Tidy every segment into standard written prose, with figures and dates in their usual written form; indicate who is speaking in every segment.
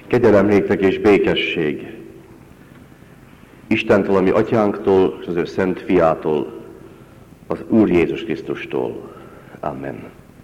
Speaker 1: Kegyelem néktek és békesség Istentől, ami Atyánktól, és az ő Szent Fiától, az Úr Jézus Krisztustól. Amen.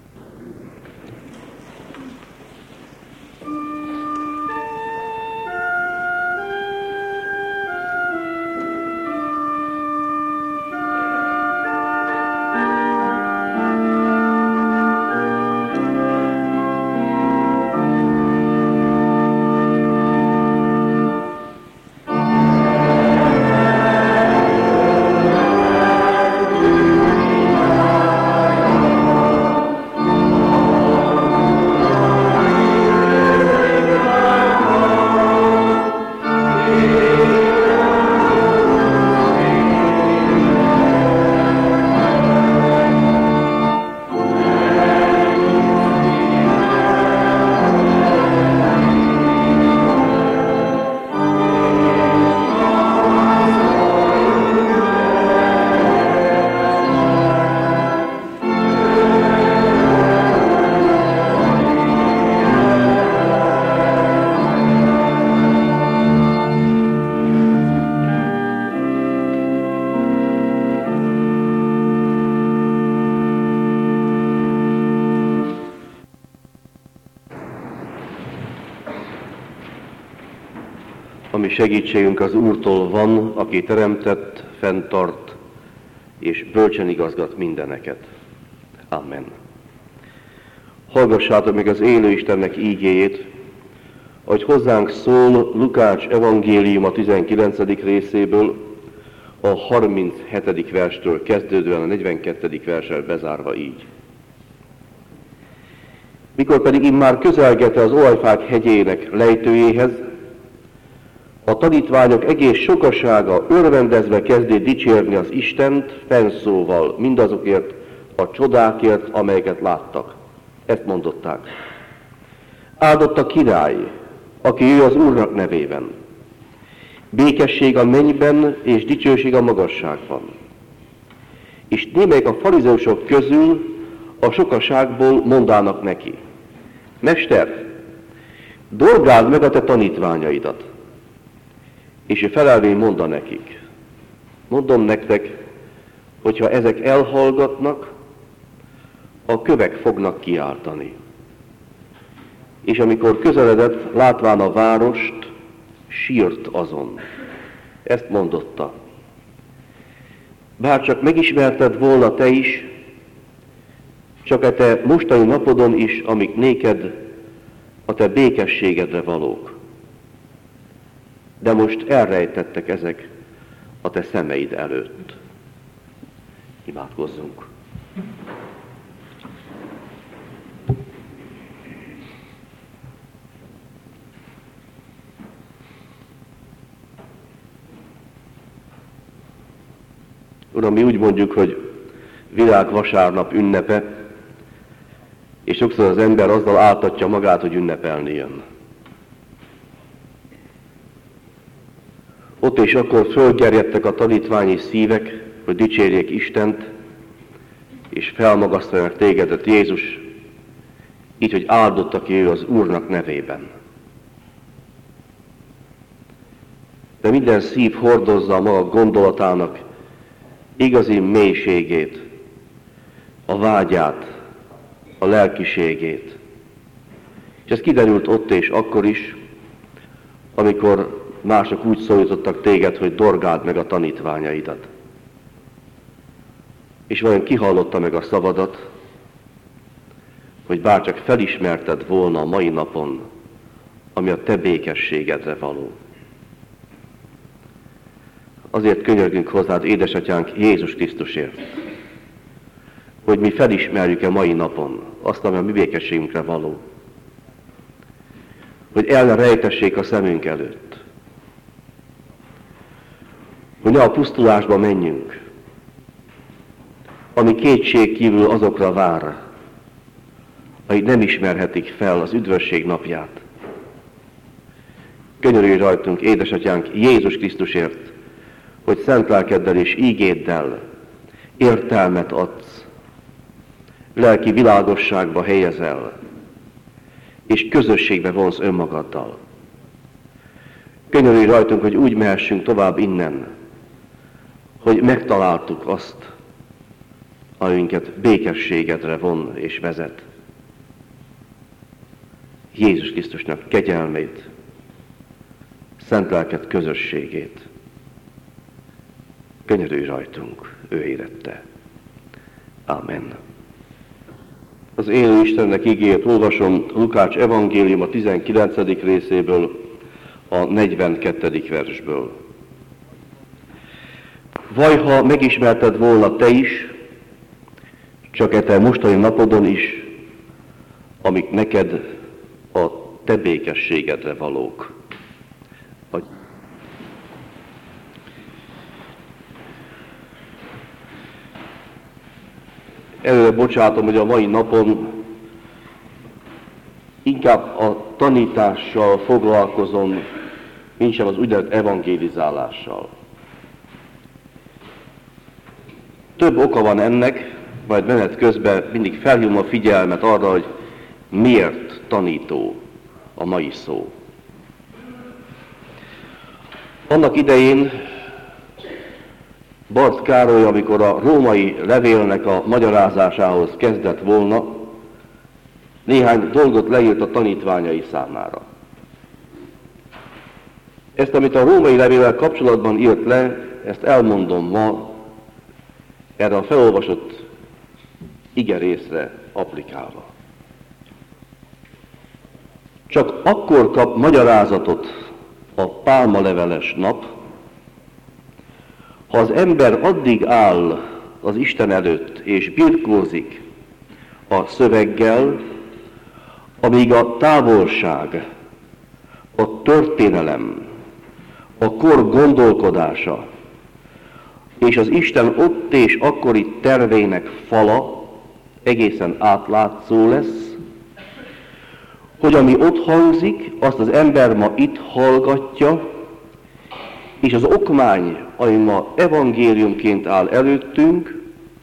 Speaker 1: Ami segítségünk az Úrtól van, aki teremtett, fenntart és bölcsen igazgat mindeneket. Amen. Hallgassátok meg az élő Istennek ígéjét, ahogy hozzánk szól Lukács evangélium a 19. részéből, a 37. verstől kezdődően a 42. verssel bezárva így. Mikor pedig immár közelgette az olajfák hegyének lejtőjéhez, a tanítványok egész sokasága örvendezve kezdi dicsérni az Istent fennszóval mindazokért a csodákért, amelyeket láttak. Ezt mondották. Áldott a király, aki ő az Úrnak nevében. Békesség a mennyben és dicsőség a magasságban. És némelyek a farizeusok közül a sokaságból mondának neki. Mester, dorgáld meg a te tanítványaidat. És ő felelvén mondta nekik, mondom nektek, hogyha ezek elhallgatnak, a kövek fognak kiáltani. És amikor közeledett, látván a várost, sírt azon. Ezt mondotta. Bár csak megismerted volna te is, csak a te mostani napodon is, amik néked a te békességedre valók. De most elrejtettek ezek a te szemeid előtt. Imádkozzunk. Uram, mi úgy mondjuk, hogy világvasárnap ünnepe, és sokszor az ember azzal áltatja magát, hogy ünnepelni jön. Ott és akkor fölgerjedtek a tanítványi szívek, hogy dicsérjék Istent, és felmagasztaljanak tégedet Jézus, így, hogy áldott, ki ő az Úrnak nevében. De minden szív hordozza a maga gondolatának igazi mélységét, a vágyát, a lelkiségét. És ez kiderült ott és akkor is, amikor mások úgy szólítottak téged, hogy dorgáld meg a tanítványaidat. És vajon kihallotta meg a szavadat, hogy bárcsak felismerted volna a mai napon, ami a te békességedre való. Azért könyörgünk hozzád, édesatyánk, Jézus Krisztusért, hogy mi felismerjük-e mai napon azt, ami a mi békességünkre való. Hogy el ne rejtessék a szemünk előtt. Hogy ne a pusztulásba menjünk, ami kétség kívül azokra vár, akik nem ismerhetik fel az üdvösség napját. Könyörülj rajtunk, édesatyánk, Jézus Krisztusért, hogy szent lelkeddel és ígéddel értelmet adsz, lelki világosságba helyezel, és közösségbe vonsz önmagaddal. Könyörülj rajtunk, hogy úgy mehessünk tovább innen, hogy megtaláltuk azt, ami minket békességedre von és vezet. Jézus Krisztusnak kegyelmét, szent lelked közösségét. Könyörülj rajtunk, ő érette. Amen. Az élő Istennek igéjét olvasom Lukács evangélium a 19. részéből, a 42. versből. Vaj, ha megismerted volna te is, csak e te mostani napodon is, amik neked a te békességedre valók. Előre bocsátom, hogy a mai napon inkább a tanítással foglalkozom, mint sem az úgynevezett evangélizálással. Több oka van ennek, majd menet közben mindig felhívom a figyelmet arra, hogy miért tanító a mai szó. Annak idején Barth Károly, amikor a római levélnek a magyarázásához kezdett volna, néhány dolgot leírt a tanítványai számára. Ezt, amit a római levéllel kapcsolatban írt le, ezt elmondom ma, erre a felolvasott igerészre applikálva. Csak akkor kap magyarázatot a pálmaleveles nap, ha az ember addig áll az Isten előtt és birkózik a szöveggel, amíg a távolság, a történelem, a kor gondolkodása és az Isten ott és akkori tervének fala egészen átlátszó lesz, hogy ami ott hangzik, azt az ember ma itt hallgatja, és az okmány, ami ma evangéliumként áll előttünk,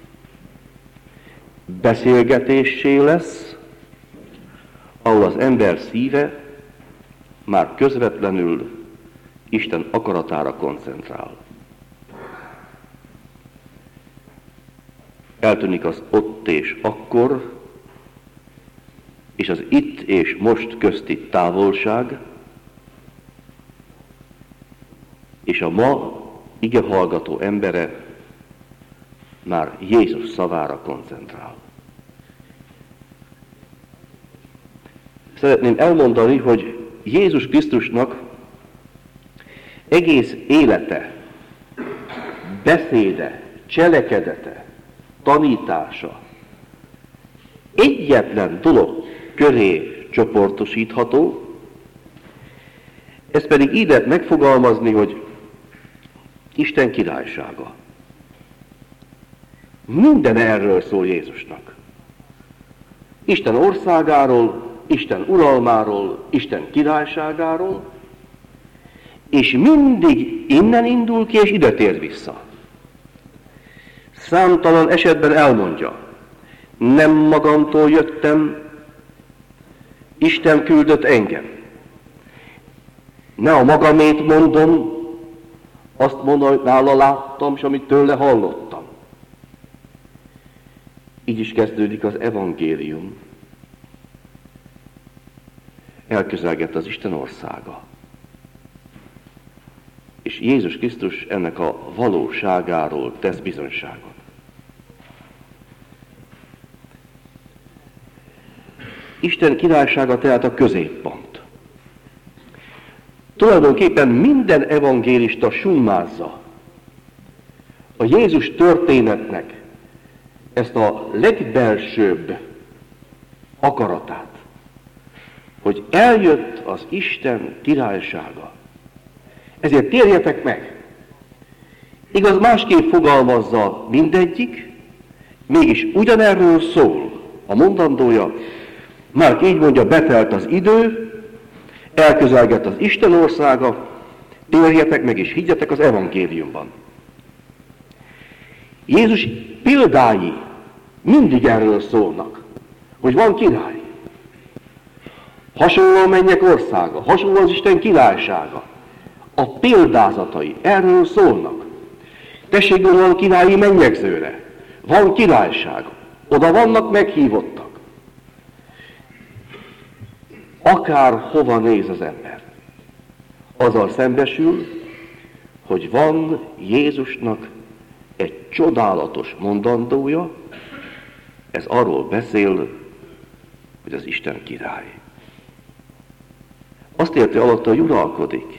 Speaker 1: beszélgetésé lesz, ahol az ember szíve már közvetlenül Isten akaratára koncentrál. Eltűnik az ott és akkor, és az itt és most közti távolság, és a ma igehallgató embere már Jézus szavára koncentrál. Szeretném elmondani, hogy Jézus Krisztusnak egész élete, beszéde, cselekedete, tanítása egyetlen dolog köré csoportosítható, ez pedig így lehet megfogalmazni, hogy Isten királysága. Minden erről szól Jézusnak. Isten országáról, Isten uralmáról, Isten királyságáról, és mindig innen indul ki, és ide tér vissza. Számtalan esetben elmondja, nem magamtól jöttem, Isten küldött engem. Ne a magamét mondom, azt mondom, hogy nála láttam, és amit tőle hallottam. Így is kezdődik az evangélium. Elközelgett az Isten országa. És Jézus Krisztus ennek a valóságáról tesz bizonyságot. Isten királysága tehát a középpont. Tulajdonképpen minden evangélista summázza a Jézus történetnek ezt a legbelsőbb akaratát, hogy eljött az Isten királysága. Ezért térjetek meg! Igaz, másképp fogalmazza mindegyik, mégis ugyanerről szól a mondandója. Márk így mondja, betelt az idő, elközelgett az Isten országa, térjetek meg és higgyetek az evangéliumban. Jézus példái mindig erről szólnak, hogy van király. Hasonló a mennyek országa, hasonló az Isten királysága. A példázatai erről szólnak. Tessék gondolni királyi mennyegzőre. Van királyság. Oda vannak meghívottak. Akár hova néz az ember, azzal szembesül, hogy van Jézusnak egy csodálatos mondandója, ez arról beszél, hogy az Isten király. Azt érti alatta, hogy uralkodik.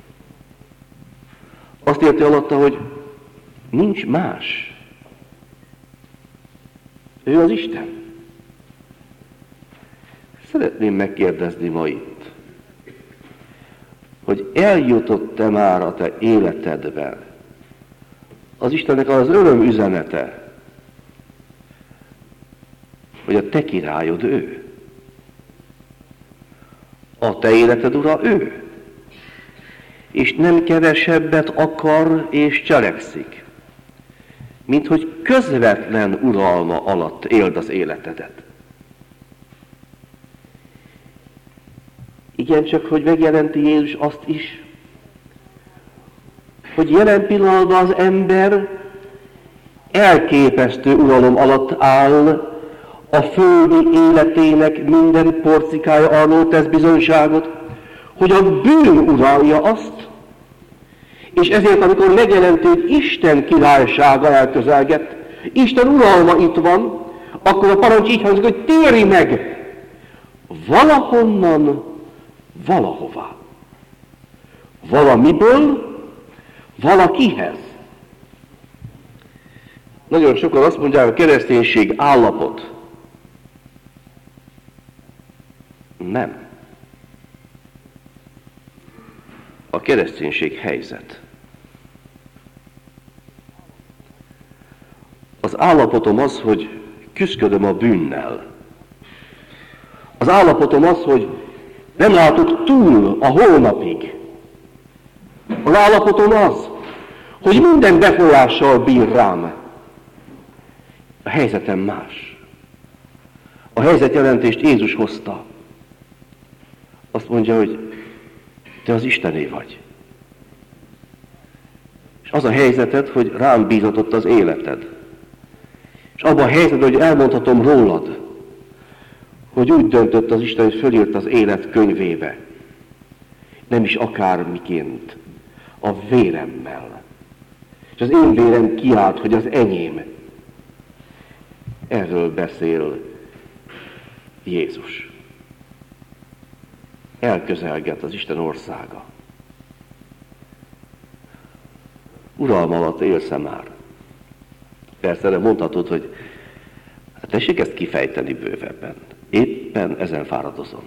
Speaker 1: Azt érti alatta, hogy nincs más. Ő az Isten. Szeretném megkérdezni ma itt, hogy eljutott-e már a te életedben az Istennek az öröm üzenete, hogy a te királyod ő. A te életed ura ő. És nem kevesebbet akar és cselekszik, mint hogy közvetlen uralma alatt éld az életedet. Igen, csak hogy megjelenti Jézus azt is, hogy jelen pillanatban az ember elképesztő uralom alatt áll, a földi életének minden porcikája arról tesz bizonyságot, hogy a bűn uralja azt, és ezért, amikor megjelenti, hogy Isten királysága elközelgett, Isten uralma itt van, akkor a parancs így hangzik, hogy térj meg valahonnan, valahová. Valamiből, valakihez. Nagyon sokan azt mondják, hogy a kereszténység állapot. Nem. A kereszténység helyzet. Az állapotom az, hogy küszködöm a bűnnel. Az állapotom az, hogy nem látok túl a holnapig. Az állapotom az, hogy minden befolyással bír rám. A helyzetem más. A helyzetjelentést Jézus hozta. Azt mondja, hogy te az Istené vagy. És az a helyzeted, hogy rám bízatott az életed. És abban a helyzetben, hogy elmondhatom rólad, hogy úgy döntött az Isten, hogy fölírt az élet könyvébe. Nem is akármiként, a véremmel. És az én vérem kiált, hogy az enyém. Erről beszél Jézus. Elközelget az Isten országa. Uralm alatt élsz-e már? Persze erre mondhatod, hogy hát tessék ezt kifejteni bővebben. Éppen ezen fáradozom.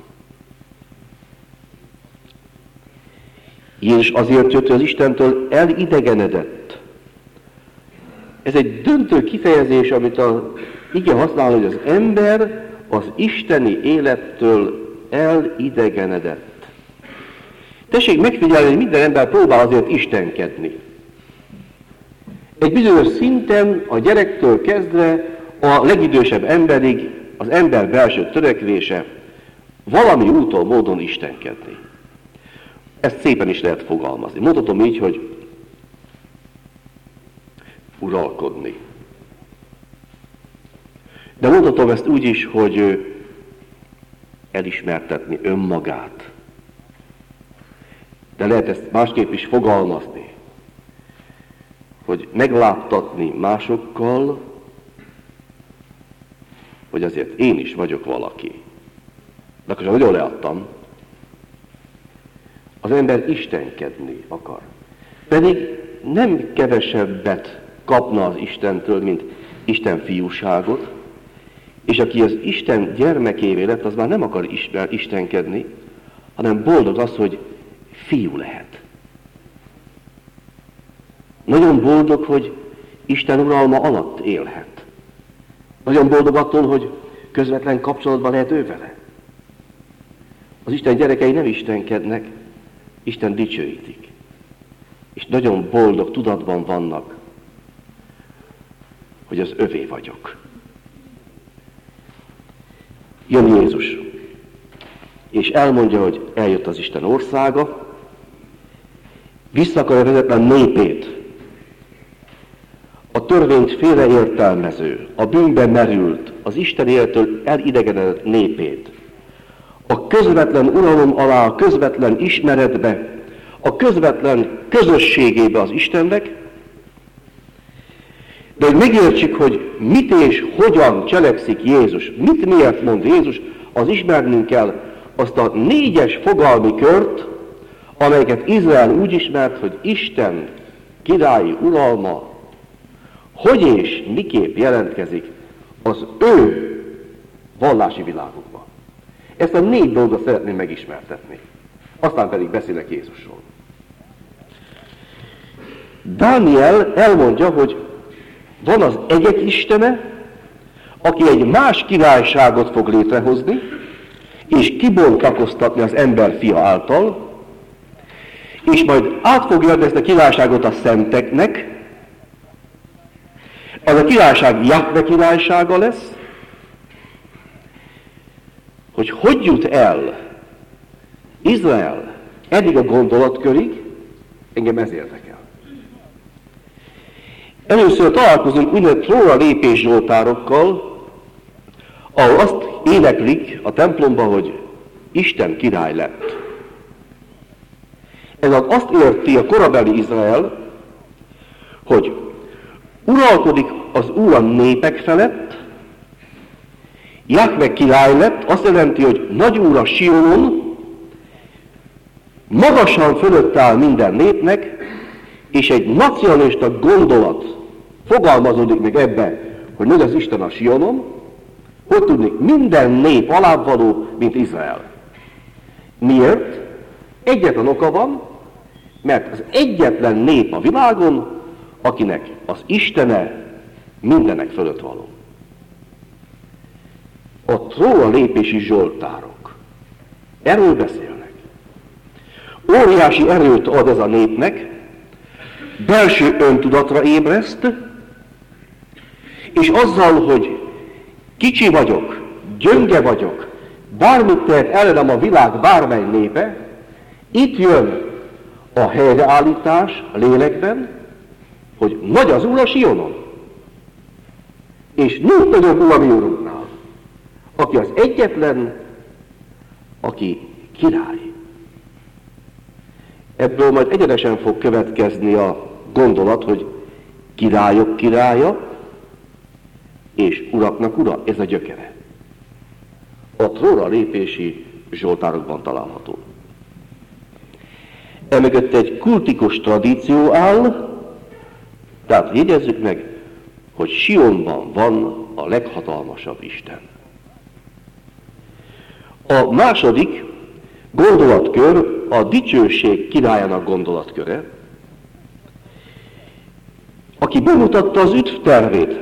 Speaker 1: Jézus azért jött, hogy az Istentől elidegenedett. Ez egy döntő kifejezés, amit az ige használ, hogy az ember az isteni élettől elidegenedett. Tessék megfigyelni, hogy minden ember próbál azért istenkedni. Egy bizonyos szinten a gyerektől kezdve a legidősebb emberig az ember belső törekvése valami úton, módon istenkedni. Ezt szépen is lehet fogalmazni. Mondhatom így, hogy uralkodni. De mondhatom ezt úgy is, hogy elismertetni önmagát. De lehet ezt másképp is fogalmazni, hogy megláttatni másokkal, hogy azért én is vagyok valaki. De akkor nagyon leadtam. Az ember istenkedni akar. Pedig nem kevesebbet kapna az Istentől, mint Isten fiúságot, és aki az Isten gyermekévé lett, az már nem akar istenkedni, hanem boldog az, hogy fiú lehet. Nagyon boldog, hogy Isten uralma alatt élhet. Nagyon boldog attól, hogy közvetlen kapcsolatban lehet ő vele. Az Isten gyerekei nem istenkednek, Isten dicsőítik. És nagyon boldog tudatban vannak, hogy az övé vagyok. Jön Jézus, és elmondja, hogy eljött az Isten országa, vissza akarja vezetni népét, a törvényt félreértelmező, a bűnbe merült, az Isten élettől elidegenedett népét, a közvetlen uralom alá, a közvetlen ismeretbe, a közvetlen közösségébe az Istennek, de hogy megértsük, hogy mit és hogyan cselekszik Jézus, mit miért mond Jézus, az ismernünk kell azt a 4 fogalmi kört, amelyeket Izrael úgy ismert, hogy Isten királyi uralma hogy és miképp jelentkezik az ő vallási világukban. Ezt a 4 dolgot szeretném megismertetni. Aztán pedig beszélek Jézusról. Dániel elmondja, hogy van az egyek istene, aki egy más királyságot fog létrehozni, és kibontakoztatni az ember fia által, és majd át fogja adni ezt a királyságot a szenteknek. Ez a királyság Jahve királysága lesz. Hogy jut el Izrael eddig a gondolatkörig, engem ez érdekel. Először találkozunk úgynevezett róla lépés zsoltárokkal, ahol azt éneklik a templomban, hogy Isten király lett. Ez azt érti a korabeli Izrael, hogy uralkodik az Úr a népek felett, Jahve király lett, azt jelenti, hogy nagy Úr a Sionon, magasan fölött áll minden népnek, és egy nacionalista gondolat fogalmazódik meg ebbe, hogy nagy az Isten a Sionon, hogy tudnék, minden nép alábbvaló, mint Izrael. Miért? Egyetlen oka van, mert az egyetlen nép a világon, akinek az Istene mindenek fölött való. A róla lépési zsoltárok erről beszélnek. Óriási erőt ad ez a népnek, belső öntudatra ébreszt, és azzal, hogy kicsi vagyok, gyönge vagyok, bármit tehet ellenem a világ bármely népe, itt jön a helyreállítás a lélekben, hogy nagy az Úr a Sionon, és nincs nagyobb Úr a mi Úrunknál, aki az egyetlen, aki király. Ebből majd egyenesen fog következni a gondolat, hogy királyok királya, és uraknak ura, ez a gyökere. A trónra lépési zsoltárokban található. Emögött egy kultikus tradíció áll, tehát jegyezzük meg, hogy Sionban van a leghatalmasabb Isten. A második gondolatkör a dicsőség királyának gondolatköre, aki bemutatta az üdvtervét.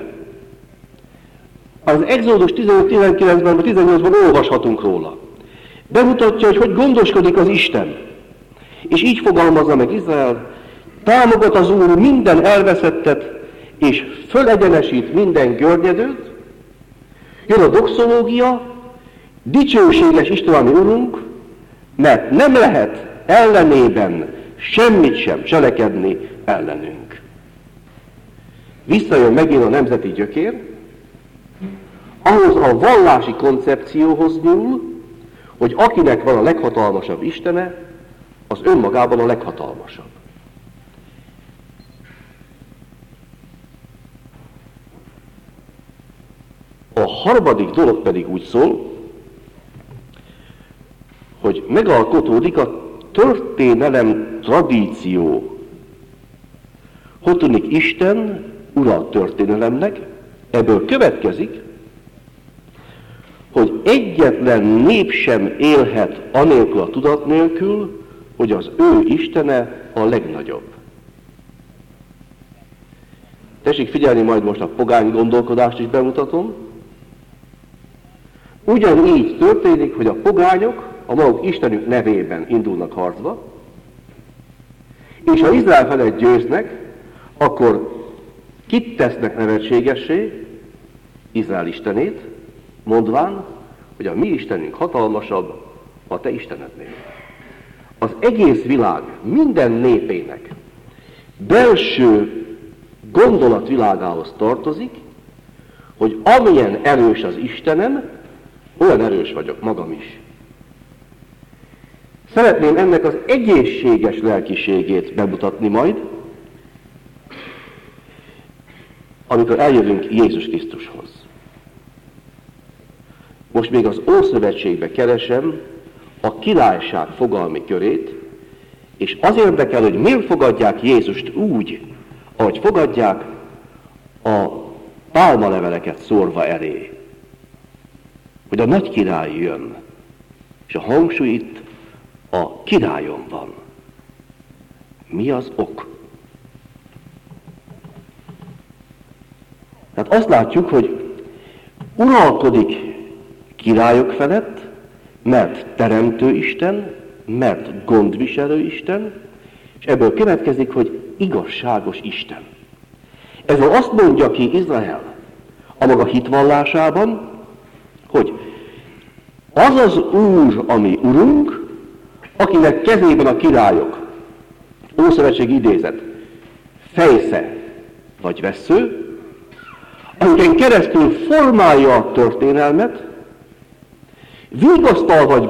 Speaker 1: Az Exodus 15-19-ben, vagy 18-ban olvashatunk róla. Bemutatja, hogy gondoskodik az Isten. És így fogalmazza meg Izrael, támogat az Úr minden elveszettet, és fölegyenesít minden görnyedőt. Jön a doxológia, dicsőséges Isten a mi Urunk, mert nem lehet ellenében semmit sem cselekedni ellenünk. Visszajön megint a nemzeti gyökér, ahhoz a vallási koncepcióhoz nyúl, hogy akinek van a leghatalmasabb Istene, az önmagában a leghatalmasabb. A harmadik dolog pedig úgy szól, hogy megalkotódik a történelem tradíció. Hogy tudnik, Isten ura a történelemnek, ebből következik, hogy egyetlen nép sem élhet anélkül a tudat nélkül, hogy az ő Istene a legnagyobb. Tessék figyelni, majd most a pogány gondolkodást is bemutatom. Ugyanígy történik, hogy a pogányok a maguk Istenük nevében indulnak harcba, és ha Izrael felett győznek, akkor kit tesznek nevetségessé? Izrael istenét, mondván, hogy a mi Istenünk hatalmasabb a te Istenednél. A az egész világ minden népének belső gondolatvilágához tartozik, hogy amilyen erős az Istenem, olyan erős vagyok magam is. Szeretném ennek az egészséges lelkiségét bemutatni majd, amikor eljövünk Jézus Krisztushoz. Most még az Ószövetségbe keresem a királyság fogalmi körét, és az érdekel, hogy miért fogadják Jézust úgy, ahogy fogadják a pálmaleveleket szórva elé. Hogy a nagy király jön, és a hangsúly itt a királyon van. Mi az ok? Tehát azt látjuk, hogy uralkodik királyok felett, mert teremtő Isten, mert gondviselő Isten, és ebből következik, hogy igazságos Isten. Ezzel azt mondja ki Izrael a maga hitvallásában, hogy az az Úr, ami Urunk, akinek kezében a királyok, Ószövetség idézet, fejsze vagy vessző, amiken keresztül formálja a történelmet, vigasztal vagy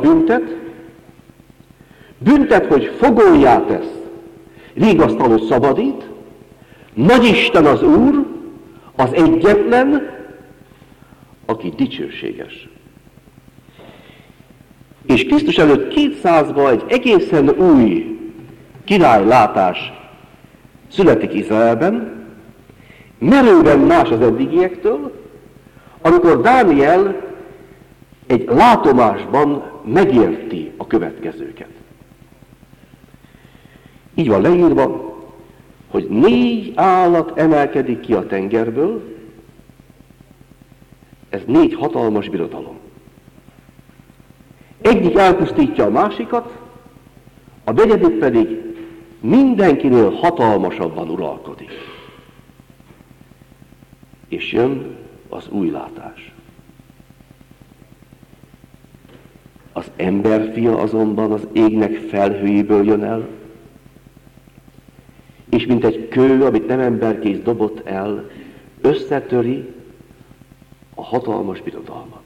Speaker 1: büntet, hogy fogolyá tesz, vigasztal, hogy szabadít, Nagyisten az Úr, az egyetlen, aki dicsőséges. És Krisztus előtt 200-ban egy egészen új királylátás születik Izraelben, merőben más az eddigiektől, amikor Dániel egy látomásban megérti a következőket. Így van leírva, hogy 4 állat emelkedik ki a tengerből, ez 4 hatalmas birodalom. Egyik elpusztítja a másikat, a negyedik pedig mindenkinél hatalmasabban uralkodik. És jön az új látás. Az emberfia azonban az égnek felhőjéből jön el, és mint egy kő, amit nem emberkész dobott el, összetöri a hatalmas birodalmat.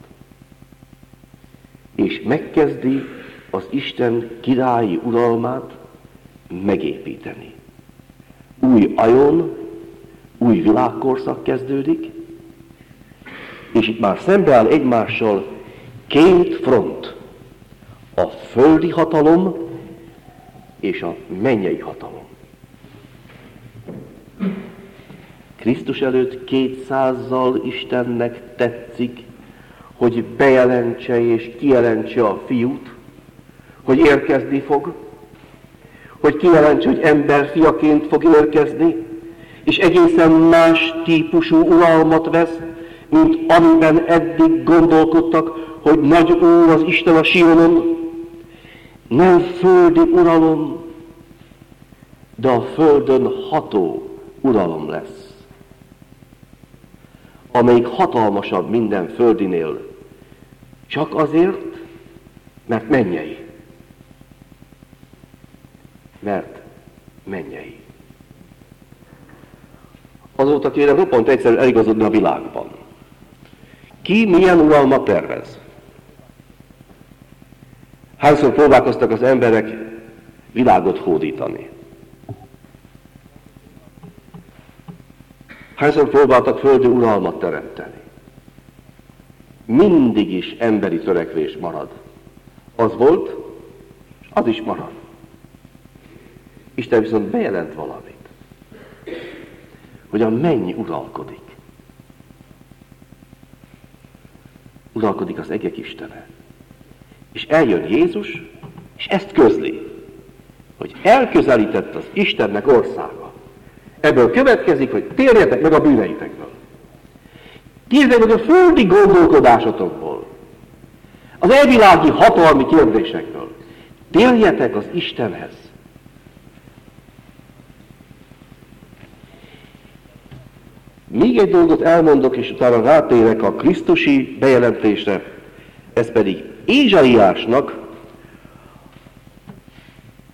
Speaker 1: És megkezdi az Isten királyi uralmát megépíteni. Új ajon, új világkorszak kezdődik, és itt már szembeáll egymással 2 front, a földi hatalom és a mennyei hatalom. Krisztus előtt 200-zal Istennek tetszik, hogy bejelentse és kijelentse a fiút, hogy érkezni fog, hogy kijelentse, hogy emberfiaként fog érkezni, és egészen más típusú uralmat vesz, mint amiben eddig gondolkodtak, hogy nagy Úr az Isten a Sionon. Nem földi uralom, de a földön ható uralom lesz, amelyik hatalmasabb minden földinél, csak azért, mert mennyei. Mert mennyei. Azóta kérem roppant egyszerűen eligazodni a világban. Ki milyen uralmat tervez? Hányszor próbálkoztak az emberek világot hódítani? Hányszor próbáltak földi uralmat teremteni? Mindig is emberi törekvés marad. Az volt, és az is marad. Isten viszont bejelent valamit, hogy a menny uralkodik. Uralkodik az egek Istene. És eljön Jézus, és ezt közli, hogy elközelített az Istennek országa. Ebből következik, hogy térjetek meg a bűneitekből. Térjetek meg a földi gondolkodásotokból. Az elvilági hatalmi kérdésekből. Térjetek az Istenhez. Még egy dolgot elmondok, és utána rátérek a krisztusi bejelentésre, ez pedig Ézsaiásnak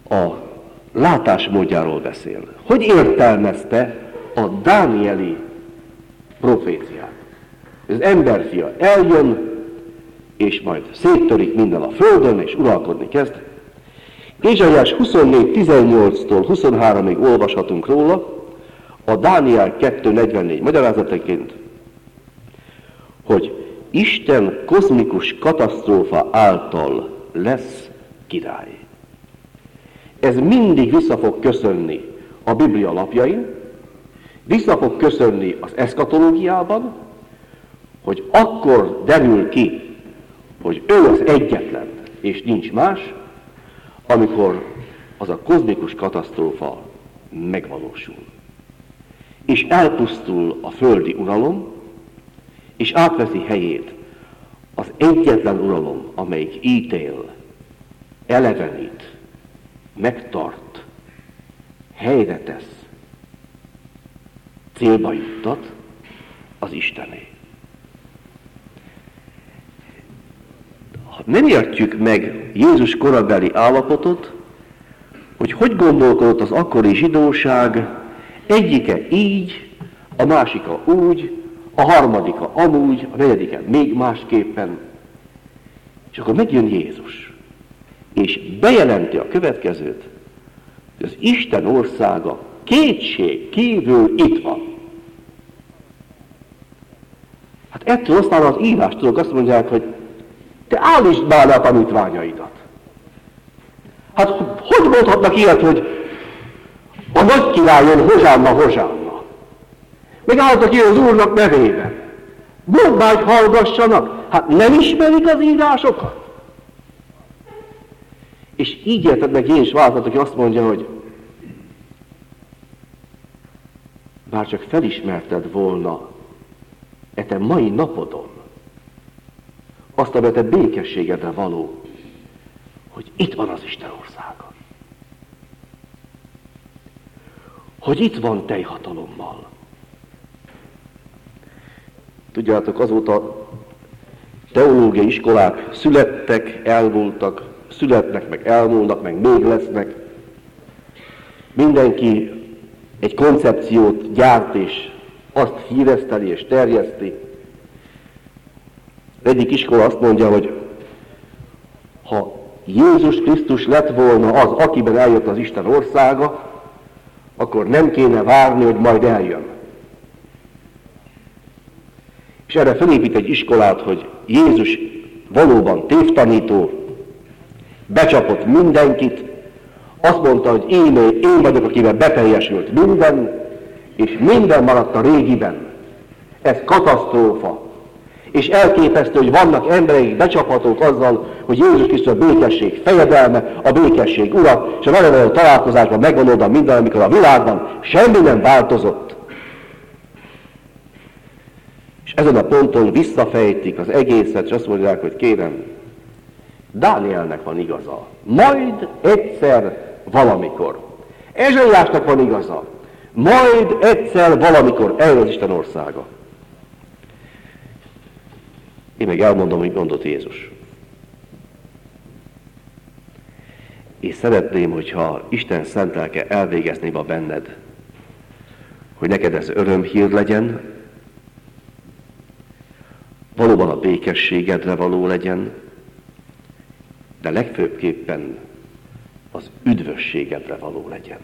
Speaker 1: látásmódjáról beszél. Hogy értelmezte a dánieli proféciát? Az emberfia eljön, és majd széttörik minden a földön, és uralkodni kezd. Ézsaiás 24:18-tól 23-ig olvashatunk róla, a Dániel 2:44 magyarázataként, hogy Isten kozmikus katasztrófa által lesz király. Ez mindig vissza fog köszönni a Biblia lapjain, vissza fog köszönni az eszkatológiában, hogy akkor derül ki, hogy ő az egyetlen, és nincs más, amikor az a kozmikus katasztrófa megvalósul. És elpusztul a földi uralom, és átveszi helyét az egyetlen uralom, amelyik ítél, elevenít, megtart, helyre tesz, célba juttat, az Istené. Ha nem értjük meg Jézus korabeli állapotot, hogy gondolkodott az akkori zsidóság, egyike így, a másika úgy, a harmadika amúgy, a negyedike még másképpen. És akkor megjön Jézus, és bejelenti a következőt, hogy az Isten országa kétség kívül itt van. Hát ettől aztán az írástudók azt mondják, hogy te állítsd már le a tanítványaidat. Hát hogy mondhatnak ilyet, hogy a nagy királyon hozsánna, hozsánna? Megálltak ilyen az Úrnak nevében. Mondd már, hogy hallgassanak. Hát nem ismerik az írásokat? És így érted meg Jézus választat, aki azt mondja, hogy bár csak felismerted volna te mai napodon azt, amit te békességedre való, hogy itt van az Isten országa. Hogy itt van teljhatalommal. Tudjátok, azóta teológiai iskolák születtek, elmúltak, születnek, meg elmúlnak, meg még lesznek. Mindenki egy koncepciót gyárt, és azt híreszteli és terjeszti. Egyik iskola azt mondja, hogy ha Jézus Krisztus lett volna az, akiben eljött az Isten országa, akkor nem kéne várni, hogy majd eljön. És erre felépít egy iskolát, hogy Jézus valóban tévtanító, becsapott mindenkit, azt mondta, hogy én vagyok, akiben beteljesült minden, és minden maradt a régiben. Ez katasztrófa. És elképesztő, hogy vannak emberek becsaphatók azzal, hogy Jézus Krisztus a békesség fejedelme, a békesség ura, és a vele találkozásban megvan oda minden, amikor a világban semmi nem változott. És ezen a ponton visszafejtik az egészet, és azt mondják, hogy kérem, Dánielnek van igaza. Majd egyszer valamikor. Ézsaiásnak van igaza. Majd egyszer valamikor eljön az Isten országa. Én meg elmondom, hogy mondott Jézus. És szeretném, hogyha Isten szent lelke elvégezné ma benned, hogy neked ez örömhír legyen, valóban a békességedre való legyen, de legfőbbképpen az üdvösségedre való legyen.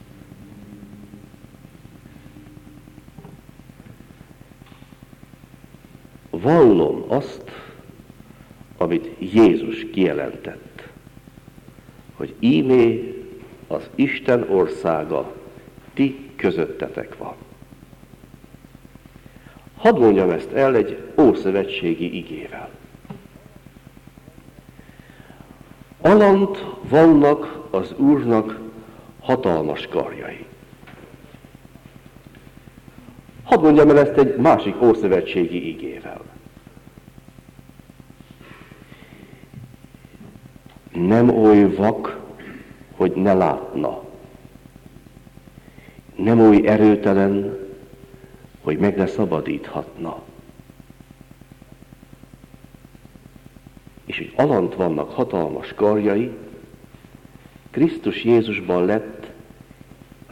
Speaker 1: Vallom azt, amit Jézus kijelentett, hogy íme az Isten országa ti közöttetek van. Hadd mondjam ezt el egy ószövetségi igével. Alant vannak az Úrnak hatalmas karjai. Hadd mondjam el ezt egy másik ószövetségi igével. Nem oly vak, hogy ne látna. Nem oly erőtelen, hogy meg ne szabadíthatna. És hogy alant vannak hatalmas karjai, Krisztus Jézusban lett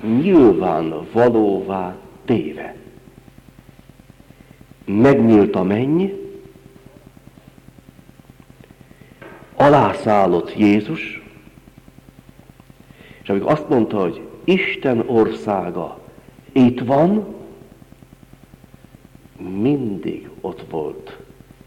Speaker 1: nyilván valóvá téve. Megnyílt a menny, alászállott Jézus, és amikor azt mondta, hogy Isten országa itt van, mindig ott volt,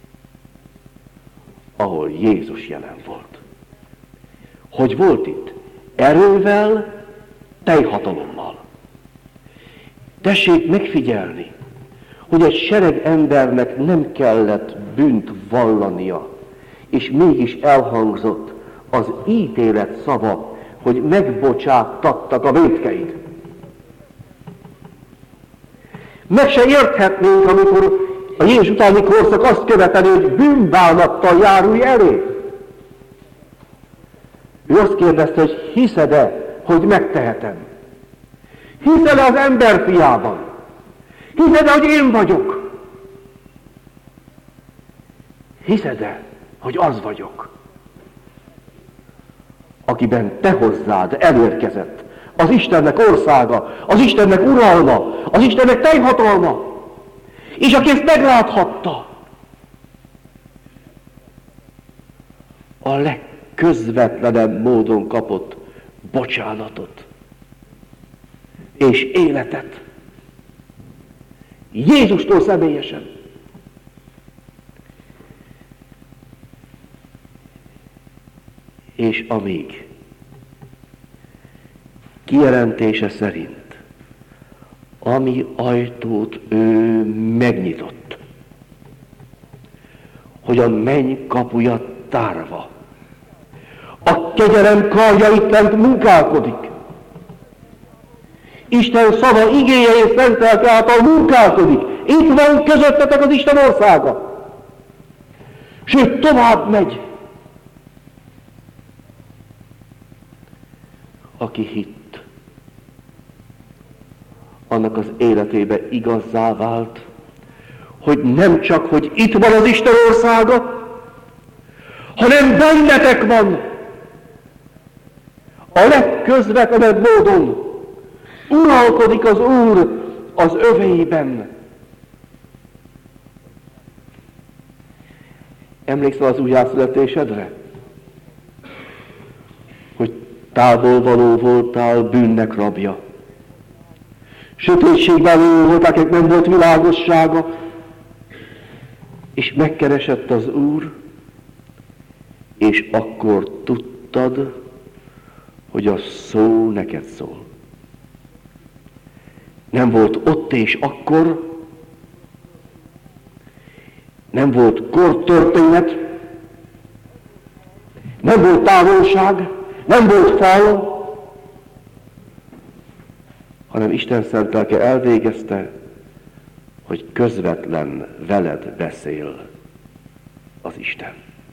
Speaker 1: ahol Jézus jelen volt. Hogy volt itt? Erővel, teljhatalommal. Tessék megfigyelni, hogy egy sereg embernek nem kellett bűnt vallania, és mégis elhangzott az ítélet szava, hogy megbocsátattak a vétkeid. Meg se érthetnénk, amikor a Jézus utáni korszak azt követeli, hogy bűnbánattal járulj elé. Ő azt kérdezte, hogy hiszed-e, hogy megtehetem? Hiszed-e az ember fiában? Hiszed-e, hogy én vagyok? Hiszed-e, hogy az vagyok, akiben te hozzád elérkezett az Istennek országa, az Istennek uralma, az Istennek teljhatalma, és aki ezt megláthatta, a legközvetlenebb módon kapott bocsánatot és életet. Jézustól személyesen. És amíg kijelentése szerint, ami ajtót ő megnyitott, hogy a menny kapuja tárva, a kegyelem karja itt lent munkálkodik. Isten szava, igéje és szent lelke által munkálkodik. Itt van közöttetek az Isten országa. Sőt, tovább megy. Aki hitt, annak az életébe igazzá vált, hogy nem csak, hogy itt van az Isten országa, hanem bennetek van. A legközvetlenebb módon uralkodik az Úr az öveiben. Emlékszel az újjászületésedre? Hogy távol való voltál, bűnnek rabja. Sötétségben való voltál, akik nem volt világossága, és megkeresett az Úr, és akkor tudtad, hogy a szó neked szól. Nem volt ott és akkor, nem volt kortörténet, nem volt távolság, nem volt fal, hanem Isten szent lelke elvégezte, hogy közvetlen veled beszél az Isten.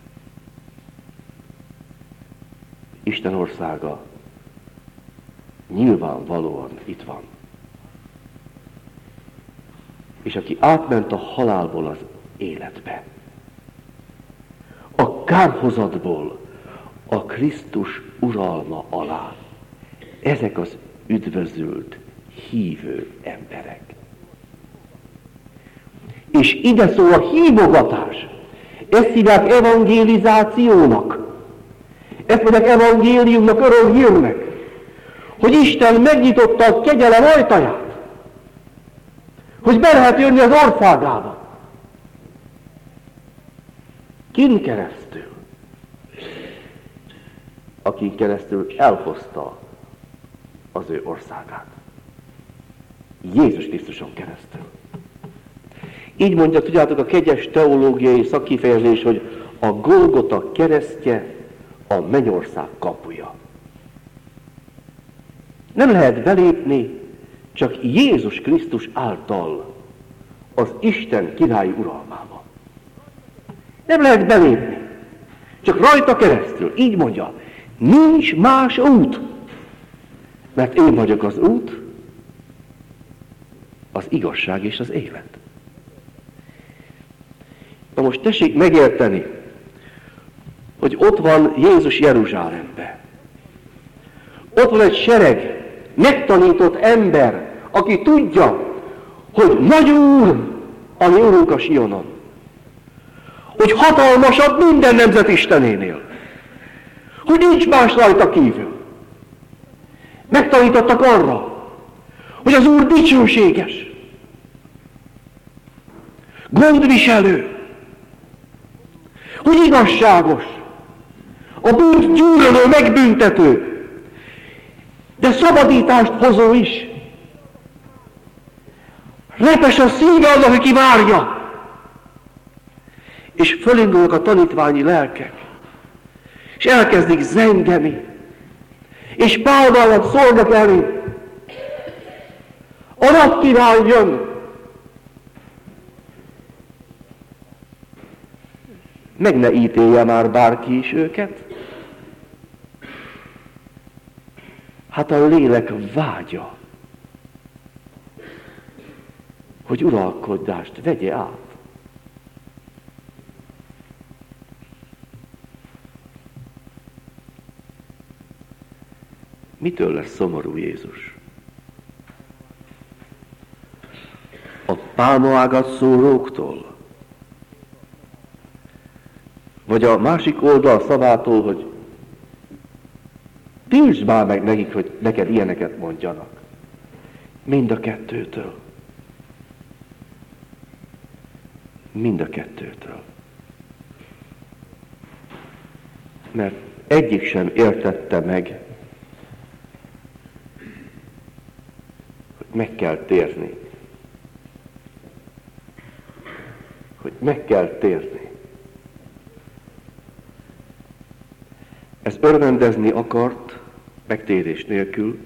Speaker 1: Isten országa nyilvánvalóan itt van. És aki átment a halálból az életbe, a kárhozatból a Krisztus uralma alá, ezek az üdvözült, hívő emberek. És ide szól a hívogatás. Ezt hívják evangelizációnak. Ezt mondják evangéliumnak, örömhírnek. Hogy Isten megnyitotta a kegyelem ajtaját. Hogy be lehet jönni az országába. Kin keresztül? Akin keresztül elhozta az ő országát. Jézus Krisztuson keresztül. Így mondja, tudjátok, a kegyes teológiai szakkifejezés, hogy a Golgota keresztje a mennyország kapuja. Nem lehet belépni, csak Jézus Krisztus által az Isten királyi uralmába. Nem lehet belépni, csak rajta keresztül. Így mondja, nincs más út, mert én vagyok az út, az igazság és az élet. Na most tessék megérteni, hogy ott van Jézus Jeruzsálemben. Ott van egy sereg megtanított ember, aki tudja, hogy nagy Úr a mi Urunk a Sionon, hogy hatalmasabb minden nemzet Istenénél, hogy nincs más rajta kívül. Megtanítottak arra, hogy az Úr dicsőséges, gondviselő, hogy igazságos, a bűnt gyűlölő, megbüntető, de szabadítást hozó is. Repes a szíve annak, aki várja. És fölindulnak a tanítványi lelkek, és elkezdik zengeni, és Pál mellett szólnak elé. A napkirály jön. Meg ne ítélje már bárki is őket. Hát a lélek vágya, hogy uralkodást vegye át. Mitől lesz szomorú Jézus? A pálmaágat szólóktól? Vagy a másik oldal szavától, hogy tiltsd már meg nekik, hogy neked ilyeneket mondjanak? Mind a kettőtől. Mind a kettőtől. Mert egyik sem értette meg, hogy meg kell térni. Hogy meg kell térni. Ez örvendezni akart, megtérés nélkül,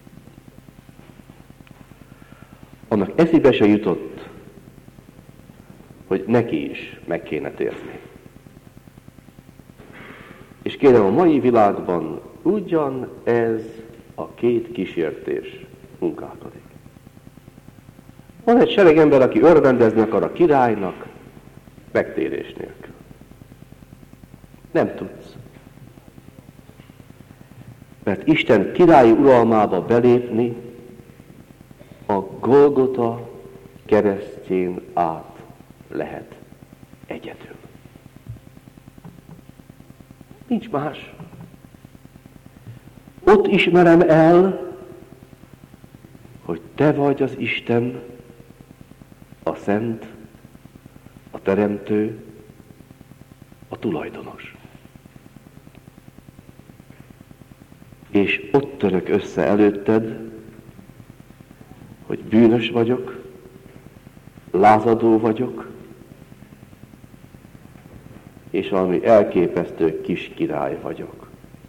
Speaker 1: annak eszébe se jutott, hogy neki is meg kéne térni. És kérem, a mai világban ugyan ez a két kísértés munkálkodik. Van egy sereg ember, aki örvendezni akar a királynak, megtérés nélkül. Nem tudsz. Mert Isten királyi uralmába belépni a Golgota keresztjén át lehet egyedül. Nincs más. Ott ismerem el, hogy te vagy az Isten, a Szent, a Teremtő, a Tulajdonos. És ott török össze előtted, hogy bűnös vagyok, lázadó vagyok, és valami elképesztő kis király vagyok.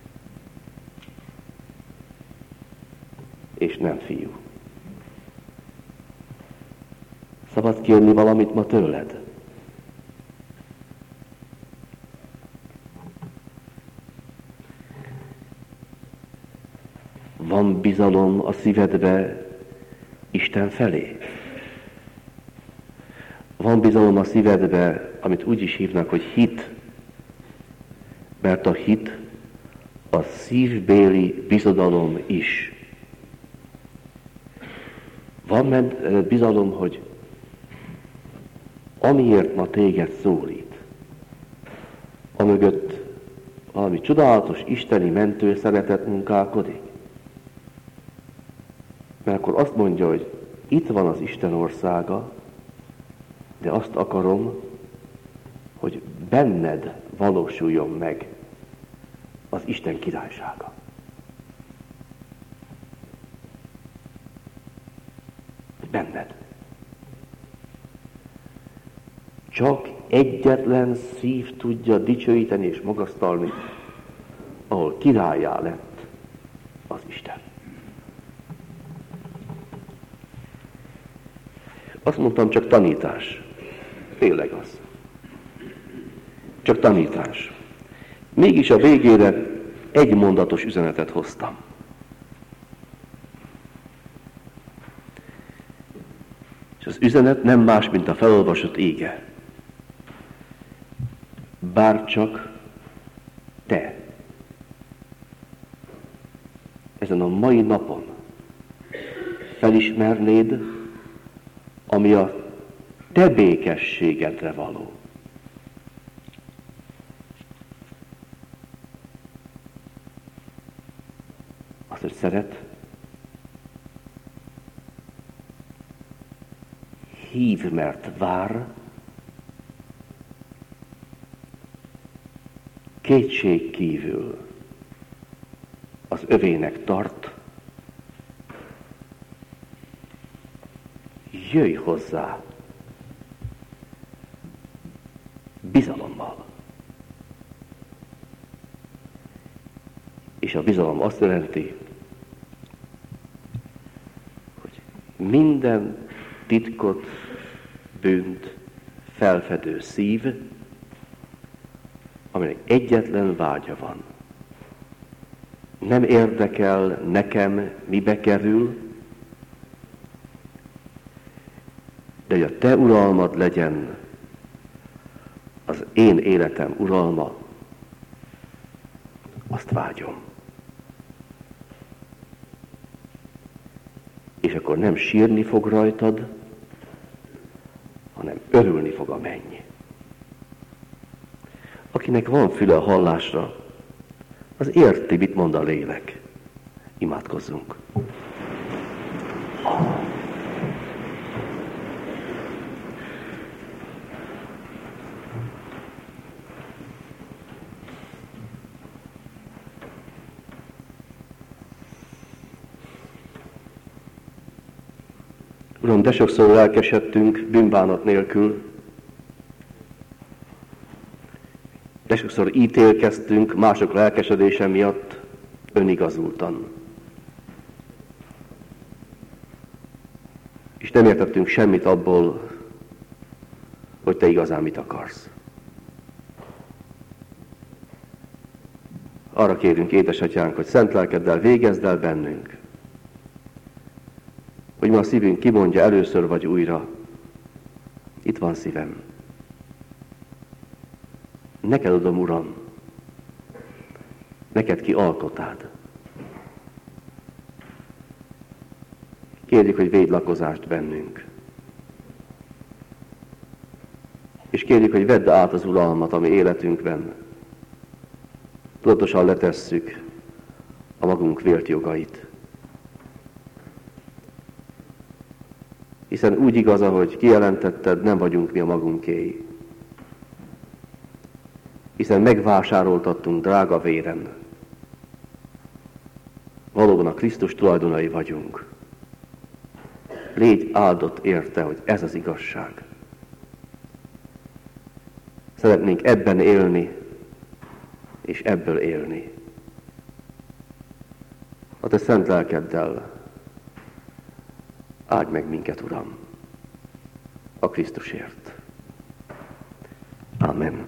Speaker 1: És nem fiú. Szabad kérni valamit ma tőled? Van bizalom a szívedbe Isten felé? Van bizalom a szívedbe, amit úgy is hívnak, hogy hit, mert a hit a szívbéli bizodalom is. Van bizalom, hogy amiért ma téged szólít, amögött valami csodálatos isteni mentő szeretet munkálkodik. Mert akkor azt mondja, hogy itt van az Isten országa, de azt akarom, hogy benned valósuljon meg az Isten királysága. Benned. Csak egyetlen szív tudja dicsőíteni és magasztalni, ahol királlyá lett az Isten. Azt mondtam, csak tanítás. Tényleg az. Csak tanítás. Mégis a végére egy mondatos üzenetet hoztam. És az üzenet nem más, mint a felolvasott ége. Bárcsak te ezen a mai napon felismernéd, ami a te békességedre való. Azt, hogy szeret, hív, mert vár, kétség kívül az övének tart, jöjj hozzá bizalommal. És a bizalom azt jelenti, hogy minden titkot, bűnt felfedő szív, aminek egyetlen vágya van. Nem érdekel nekem, mibe kerül, de hogy a te uralmad legyen az én életem uralma, azt vágyom. És akkor nem sírni fog rajtad, hanem örülni fog a menny. Akinek van füle a hallásra, az érti, mit mond a lélek. Imádkozzunk. Uram, de sokszor lelkesedtünk bűnbánat nélkül, de sokszor ítélkeztünk mások lelkesedése miatt önigazultan. És nem értettünk semmit abból, hogy te igazán mit akarsz. Arra kérünk, édesatyánk, hogy szent lelkeddel végezd el bennünk, hogy ma a szívünk kimondja először vagy újra, itt van szívem. Neked adom, Uram, neked ki alkotád. Kérjük, hogy védj lakozást bennünk. És kérjük, hogy vedd át az uralmat a mi életünkben. Tudatosan letesszük a magunk vélt jogait. Hiszen úgy igaz, ahogy kijelentetted, nem vagyunk mi a magunkéi. Hiszen megvásároltattunk drága véren. Valóban a Krisztus tulajdonai vagyunk. Légy áldott érte, hogy ez az igazság. Szeretnénk ebben élni, és ebből élni. A te szent lelkeddel áldj meg minket, Uram, a Krisztusért. Amen.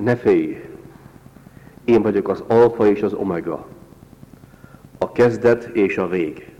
Speaker 1: Ne félj! Én vagyok az alfa és az omega, a kezdet és a vég.